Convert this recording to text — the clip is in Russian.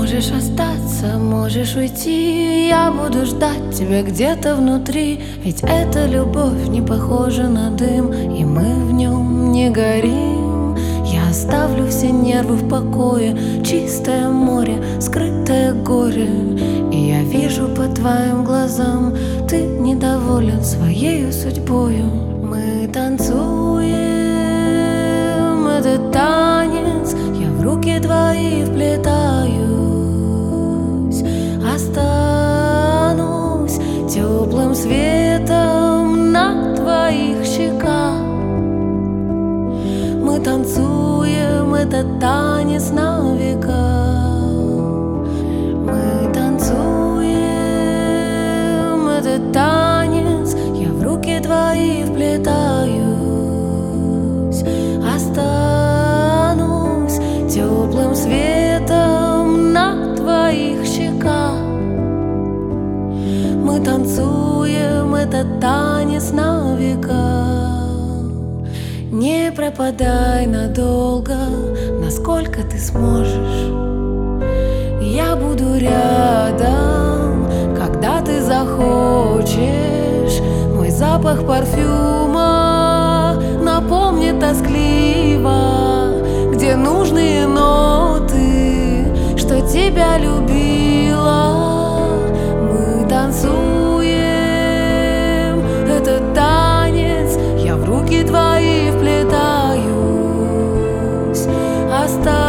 Можешь остаться, можешь уйти, я буду ждать тебя где-то внутри. Ведь эта любовь не похожа на дым, и мы в нем не горим. Я оставлю все нервы в покое, чистое море, скрытое горе. И я вижу по твоим глазам, ты недоволен своей судьбою. Мы танцуем этот танец, я в руки твои вплетаюсь. Останусь теплым светом на твоих щеках. Мы танцуем этот танец на века. Мы танцуем этот танец, я в руки твои вплетаюсь. Останусь теплым светом на твоих щеках. Мы танцуем этот танец на века. Не пропадай надолго, насколько ты сможешь. Я буду рядом, когда ты захочешь. Мой запах парфюма напомнит тоскливо, где нужные ноты, что тебя любила. Мы танцуем этот танец, я в руки твои вплетаюсь. Оставь